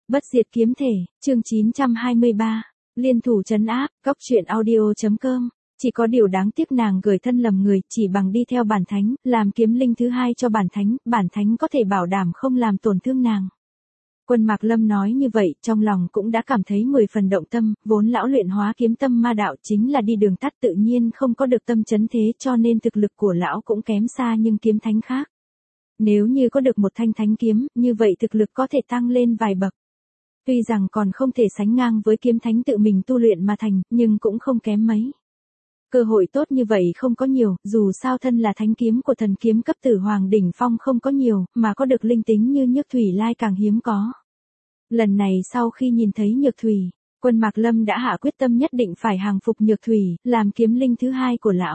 Bất diệt kiếm thể, chương 923. Liên thủ trấn áp, góc truyện audio.com. Chỉ có điều đáng tiếc nàng gửi thân lầm người, chỉ bằng đi theo bản thánh, làm kiếm linh thứ hai cho bản thánh có thể bảo đảm không làm tổn thương nàng. Quân Mạc Lâm nói như vậy, trong lòng cũng đã cảm thấy 10 phần động tâm, vốn lão luyện hóa kiếm tâm ma đạo chính là đi đường tắt tự nhiên không có được tâm chấn thế cho nên thực lực của lão cũng kém xa nhưng kiếm thánh khác. Nếu như có được một thanh thánh kiếm, như vậy thực lực có thể tăng lên vài bậc. Tuy rằng còn không thể sánh ngang với kiếm thánh tự mình tu luyện mà thành, nhưng cũng không kém mấy. Cơ hội tốt như vậy không có nhiều, dù sao thân là thánh kiếm của thần kiếm cấp tử hoàng đỉnh phong không có nhiều, mà có được linh tính như Nhược Thủy Lai càng hiếm có. Lần này sau khi nhìn thấy Nhược Thủy, Quân Mạc Lâm đã hạ quyết tâm nhất định phải hàng phục Nhược Thủy, làm kiếm linh thứ hai của lão.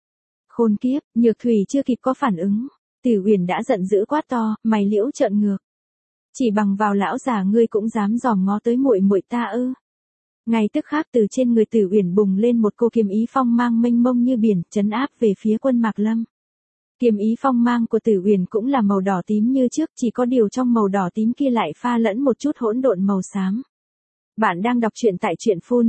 Khôn kiếp, Nhược Thủy chưa kịp có phản ứng, Tử Uyển đã giận dữ quát to, mày liễu trợn ngược. Chỉ bằng vào lão già ngươi cũng dám dòm ngó tới muội muội ta ư? Ngay tức khác từ trên người Tử Uyển bùng lên một cô kiếm ý phong mang mênh mông như biển, trấn áp về phía Quân Mạc Lâm. Kiếm ý phong mang của Tử Uyển cũng là màu đỏ tím như trước, chỉ có điều trong màu đỏ tím kia lại pha lẫn một chút hỗn độn màu xám. Bạn đang đọc truyện tại truyện phun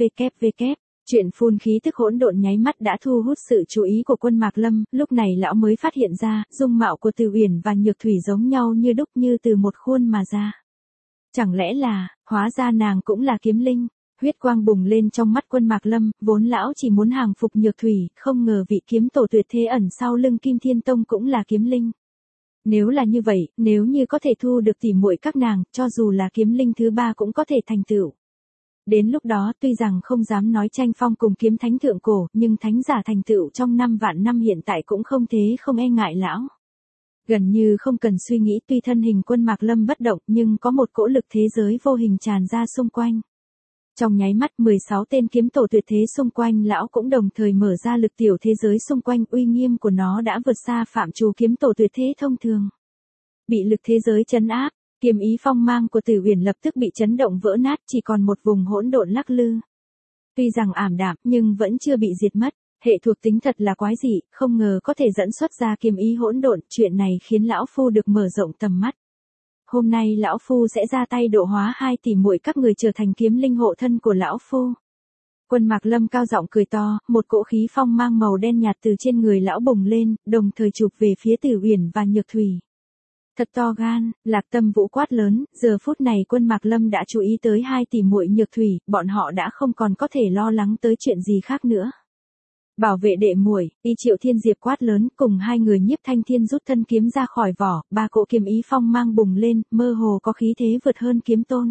www. Truyện phun khí tức hỗn độn nháy mắt đã thu hút sự chú ý của Quân Mạc Lâm, lúc này lão mới phát hiện ra, dung mạo của Tử Uyển và Nhược Thủy giống nhau như đúc như từ một khuôn mà ra. Chẳng lẽ là, hóa ra nàng cũng là kiếm linh? Huyết quang bùng lên trong mắt Quân Mạc Lâm, vốn lão chỉ muốn hàng phục Nhược Thủy, không ngờ vị kiếm tổ tuyệt thế ẩn sau lưng Kim Thiên Tông cũng là kiếm linh. Nếu là như vậy, nếu như có thể thu được tỉ muội các nàng, cho dù là kiếm linh thứ ba cũng có thể thành tựu. Đến lúc đó tuy rằng không dám nói tranh phong cùng kiếm thánh thượng cổ, nhưng thánh giả thành tựu trong 5 vạn năm hiện tại cũng không thế không e ngại lão. Gần như không cần suy nghĩ, tuy thân hình Quân Mạc Lâm bất động nhưng có một cỗ lực thế giới vô hình tràn ra xung quanh. Trong nháy mắt 16 tên kiếm tổ tuyệt thế xung quanh lão cũng đồng thời mở ra lực tiểu thế giới xung quanh, uy nghiêm của nó đã vượt xa phạm trù kiếm tổ tuyệt thế thông thường. Bị lực thế giới trấn áp, kiếm ý phong mang của Tử Uyển lập tức bị chấn động vỡ nát, chỉ còn một vùng hỗn độn lắc lư. Tuy rằng ảm đạm nhưng vẫn chưa bị diệt mất, hệ thuộc tính thật là quái dị, không ngờ có thể dẫn xuất ra kiếm ý hỗn độn, chuyện này khiến lão phu được mở rộng tầm mắt. Hôm nay lão phu sẽ ra tay độ hóa 2 tỷ muội các người trở thành kiếm linh hộ thân của lão phu. Quân Mạc Lâm cao giọng cười to, một cỗ khí phong mang màu đen nhạt từ trên người lão bùng lên, đồng thời chụp về phía Tử Uyển và Nhược Thủy. Thật to gan, Lạc Tâm Vũ quát lớn, giờ phút này Quân Mạc Lâm đã chú ý tới 2 tỷ muội Nhược Thủy, bọn họ đã không còn có thể lo lắng tới chuyện gì khác nữa. Bảo vệ đệ muội, Y Triệu Thiên Diệp quát lớn, cùng hai người Nhiếp Thanh Thiên rút thân kiếm ra khỏi vỏ, ba cỗ kiếm ý phong mang bùng lên, mơ hồ có khí thế vượt hơn kiếm tôn.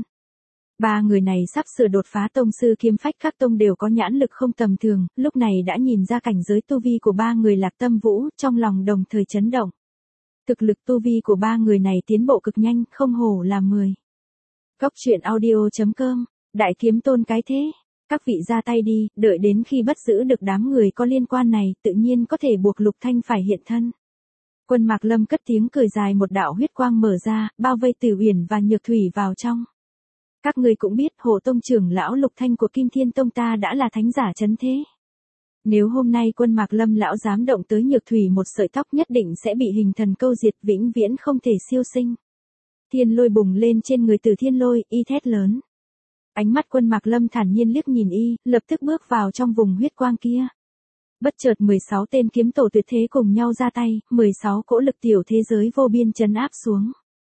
Ba người này sắp sửa đột phá tông sư kiếm phách, các tông đều có nhãn lực không tầm thường, lúc này đã nhìn ra cảnh giới tu vi của ba người Lạc Tâm Vũ, trong lòng đồng thời chấn động. Thực lực tu vi của ba người này tiến bộ cực nhanh, không hổ là 10. Góc truyện audio.com, Đại Kiếm Tôn cái thế. Các vị ra tay đi, đợi đến khi bắt giữ được đám người có liên quan này, tự nhiên có thể buộc Lục Thanh phải hiện thân. Quân Mạc Lâm cất tiếng cười dài, một đạo huyết quang mở ra, bao vây Tử Uyển và Nhược Thủy vào trong. Các người cũng biết, Hồ Tông trưởng lão Lục Thanh của Kim Thiên Tông ta đã là thánh giả chấn thế. Nếu hôm nay Quân Mạc Lâm lão dám động tới Nhược Thủy một sợi tóc nhất định sẽ bị hình thần câu diệt, vĩnh viễn không thể siêu sinh. Thiên lôi bùng lên trên người Tử Thiên Lôi, y thét lớn. Ánh mắt Quân Mạc Lâm thản nhiên liếc nhìn y, lập tức bước vào trong vùng huyết quang kia. Bất chợt 16 tên kiếm tổ tuyệt thế cùng nhau ra tay, 16 cỗ lực tiểu thế giới vô biên trấn áp xuống.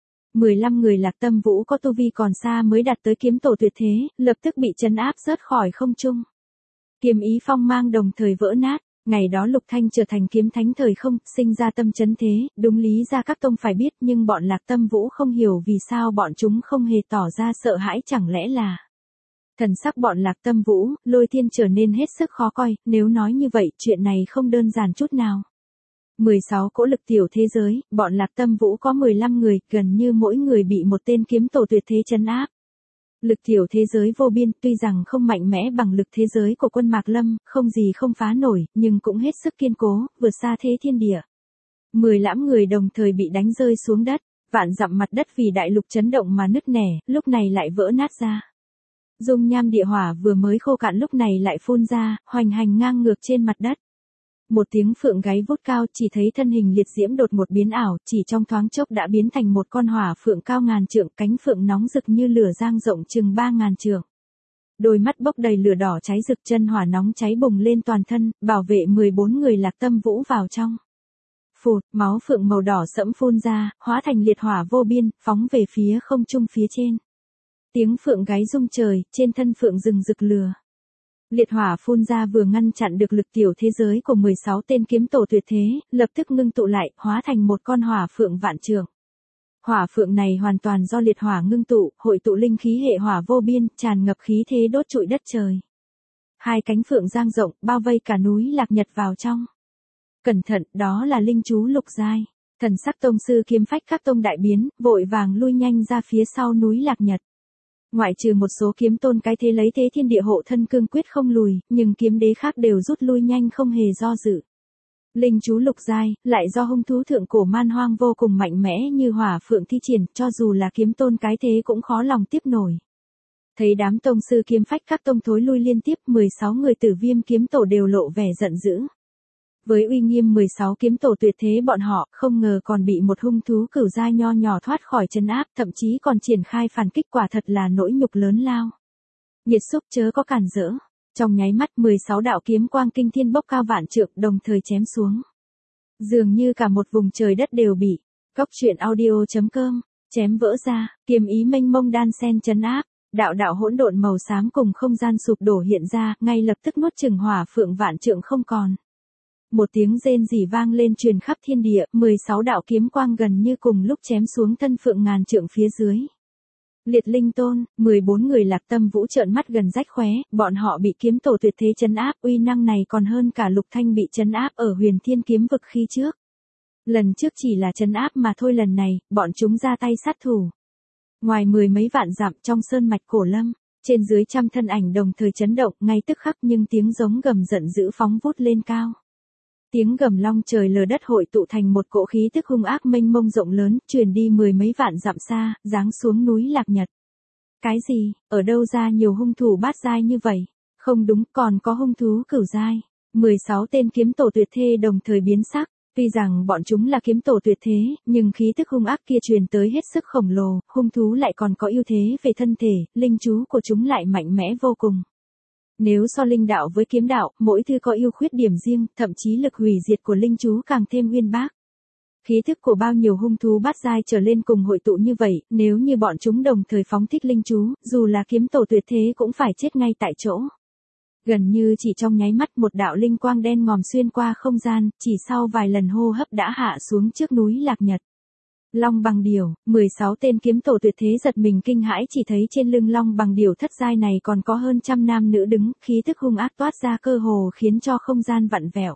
15 người Lạc Tâm Vũ có tu vi còn xa mới đạt tới kiếm tổ tuyệt thế, lập tức bị trấn áp rớt khỏi không trung. Kiếm ý phong mang đồng thời vỡ nát. Ngày đó Lục Thanh trở thành kiếm thánh thời không, sinh ra tâm chấn thế, đúng lý ra các tông phải biết, nhưng bọn Lạc Tâm Vũ không hiểu vì sao bọn chúng không hề tỏ ra sợ hãi, chẳng lẽ là... Thần sắc bọn Lạc Tâm Vũ, Lôi Thiên trở nên hết sức khó coi, nếu nói như vậy, chuyện này không đơn giản chút nào. 16 cỗ lực tiểu thế giới, bọn Lạc Tâm Vũ có 15 người, gần như mỗi người bị một tên kiếm tổ tuyệt thế trấn áp. Lực tiểu thế giới vô biên, tuy rằng không mạnh mẽ bằng lực thế giới của Quân Mạc Lâm, không gì không phá nổi, nhưng cũng hết sức kiên cố, vượt xa thế thiên địa. 10 lãm người đồng thời bị đánh rơi xuống đất, vạn dặm mặt đất vì đại lục chấn động mà nứt nẻ, lúc này lại vỡ nát ra. Dung nham địa hỏa vừa mới khô cạn lúc này lại phun ra, hoành hành ngang ngược trên mặt đất. Một tiếng phượng gáy vút cao, chỉ thấy thân hình liệt diễm đột một biến ảo, chỉ trong thoáng chốc đã biến thành một con hỏa phượng cao ngàn trượng, cánh phượng nóng rực như lửa giang rộng chừng 3.000 trượng. Đôi mắt bốc đầy lửa đỏ cháy rực, chân hỏa nóng cháy bùng lên toàn thân, bảo vệ 14 người Lạc Tâm Vũ vào trong. Phụt, máu phượng màu đỏ sẫm phun ra, hóa thành liệt hỏa vô biên, phóng về phía không trung phía trên. Tiếng phượng gáy rung trời, trên thân phượng rừng rực lửa. Liệt hỏa phun ra vừa ngăn chặn được lực tiểu thế giới của 16 tên kiếm tổ tuyệt thế, lập tức ngưng tụ lại, hóa thành một con hỏa phượng vạn trượng. Hỏa phượng này hoàn toàn do liệt hỏa ngưng tụ, hội tụ linh khí hệ hỏa vô biên, tràn ngập khí thế đốt trụi đất trời. Hai cánh phượng dang rộng, bao vây cả núi Lạc Nhật vào trong. Cẩn thận, đó là linh chú lục giai. Thần sắc tông sư kiếm phách các tông đại biến, vội vàng lui nhanh ra phía sau núi Lạc Nhật. Ngoại trừ một số kiếm tôn cái thế lấy thế thiên địa hộ thân cương quyết không lùi, nhưng kiếm đế khác đều rút lui nhanh không hề do dự. Linh chú lục giai, lại do hung thú thượng cổ man hoang vô cùng mạnh mẽ như hỏa phượng thi triển, cho dù là kiếm tôn cái thế cũng khó lòng tiếp nổi. Thấy đám tông sư kiếm phách các tông thối lui liên tiếp, 16 người Tử Viêm kiếm tổ đều lộ vẻ giận dữ. Với uy nghiêm 16 kiếm tổ tuyệt thế bọn họ, không ngờ còn bị một hung thú cửu giai nho nhỏ thoát khỏi trấn áp, thậm chí còn triển khai phản kích, quả thật là nỗi nhục lớn lao. Nhiệt xúc chớ có cản rỡ. Trong nháy mắt 16 đạo kiếm quang kinh thiên bốc cao vạn trượng đồng thời chém xuống. Dường như cả một vùng trời đất đều bị coctruyện.audio.com chém vỡ ra, kiếm ý mênh mông đan sen trấn áp, đạo đạo hỗn độn màu xám cùng không gian sụp đổ hiện ra, ngay lập tức nuốt chửng hỏa phượng vạn trượng không còn. Một tiếng rên rỉ vang lên truyền khắp thiên địa, 16 đạo kiếm quang gần như cùng lúc chém xuống thân phượng ngàn trượng phía dưới. Liệt Linh Tôn, 14 người Lạc Tâm Vũ trợn mắt gần rách khóe, bọn họ bị kiếm tổ tuyệt thế trấn áp, uy năng này còn hơn cả Lục Thanh bị trấn áp ở Huyền Thiên kiếm vực khi trước. Lần trước chỉ là trấn áp mà thôi, lần này, bọn chúng ra tay sát thủ. Ngoài 10 mấy vạn dặm trong sơn mạch cổ lâm, trên dưới trăm thân ảnh đồng thời chấn động, ngay tức khắc nhưng tiếng giống gầm giận dữ phóng vút lên cao. Tiếng gầm long trời lở đất hội tụ thành một cỗ khí tức hung ác mênh mông rộng lớn, truyền đi 10 mấy vạn dặm xa, giáng xuống núi Lạc Nhật. Cái gì, ở đâu ra nhiều hung thủ bát giai như vậy? Không đúng, còn có hung thú cửu giai. 16 tên kiếm tổ tuyệt thế đồng thời biến sắc. Tuy rằng bọn chúng là kiếm tổ tuyệt thế, nhưng khí tức hung ác kia truyền tới hết sức khổng lồ, hung thú lại còn có ưu thế về thân thể, linh chú của chúng lại mạnh mẽ vô cùng. Nếu so linh đạo với kiếm đạo, mỗi thứ có ưu khuyết điểm riêng, thậm chí lực hủy diệt của linh chú càng thêm uyên bác. Khí thức của bao nhiêu hung thú bát giai trở lên cùng hội tụ như vậy, nếu như bọn chúng đồng thời phóng thích linh chú, dù là kiếm tổ tuyệt thế cũng phải chết ngay tại chỗ. Gần như chỉ trong nháy mắt một đạo linh quang đen ngòm xuyên qua không gian, chỉ sau vài lần hô hấp đã hạ xuống trước núi Lạc Nhật. Long bằng điểu, 16 tên kiếm tổ tuyệt thế giật mình kinh hãi, chỉ thấy trên lưng long bằng điểu thất giai này còn có hơn trăm nam nữ đứng, khí tức hung ác toát ra cơ hồ khiến cho không gian vặn vẹo.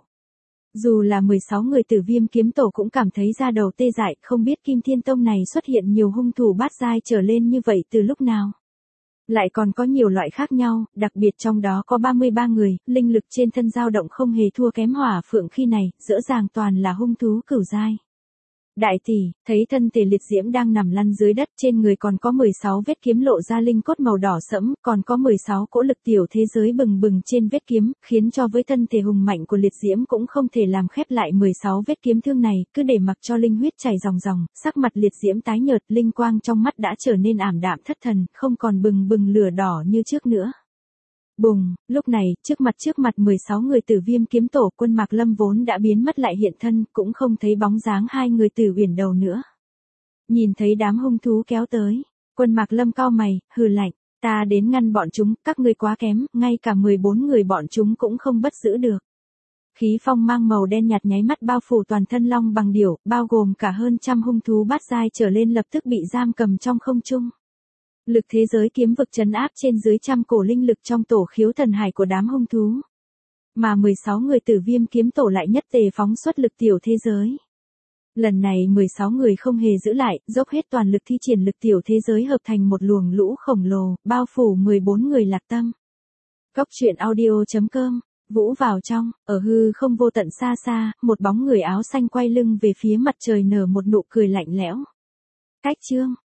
Dù là 16 người Tử Viêm kiếm tổ cũng cảm thấy da đầu tê dại, không biết Kim Thiên Tông này xuất hiện nhiều hung thủ bát giai trở lên như vậy từ lúc nào. Lại còn có nhiều loại khác nhau, đặc biệt trong đó có 33 người, linh lực trên thân dao động không hề thua kém hỏa phượng khi này, rõ ràng toàn là hung thú cửu giai. Đại tỷ, thấy thân thể liệt diễm đang nằm lăn dưới đất, trên người còn có 16 vết kiếm lộ ra linh cốt màu đỏ sẫm, còn có 16 cỗ lực tiểu thế giới bừng bừng trên vết kiếm, khiến cho với thân thể hùng mạnh của liệt diễm cũng không thể làm khép lại 16 vết kiếm thương này, cứ để mặc cho linh huyết chảy ròng ròng, sắc mặt liệt diễm tái nhợt, linh quang trong mắt đã trở nên ảm đạm thất thần, không còn bừng bừng lửa đỏ như trước nữa. Bùng, lúc này, trước mặt 16 người Tử Viêm kiếm tổ, Quân Mạc Lâm vốn đã biến mất lại hiện thân, cũng không thấy bóng dáng hai người Tử Uyển đầu nữa. Nhìn thấy đám hung thú kéo tới, Quân Mạc Lâm cau mày, hừ lạnh, ta đến ngăn bọn chúng, các ngươi quá kém, ngay cả 14 người bọn chúng cũng không bắt giữ được. Khí phong mang màu đen nhạt nháy mắt bao phủ toàn thân long bằng điểu, bao gồm cả hơn trăm hung thú bát giai trở lên lập tức bị giam cầm trong không trung. Lực thế giới kiếm vực trấn áp trên dưới trăm cổ linh lực trong tổ khiếu thần hải của đám hung thú. Mà 16 người Tử Viêm kiếm tổ lại nhất tề phóng xuất lực tiểu thế giới. Lần này 16 người không hề giữ lại, dốc hết toàn lực thi triển lực tiểu thế giới hợp thành một luồng lũ khổng lồ, bao phủ 14 người Lạc Tâm. Coctruyện.audio.com, Vũ vào trong, ở hư không vô tận xa xa, một bóng người áo xanh quay lưng về phía mặt trời nở một nụ cười lạnh lẽo. Cách chương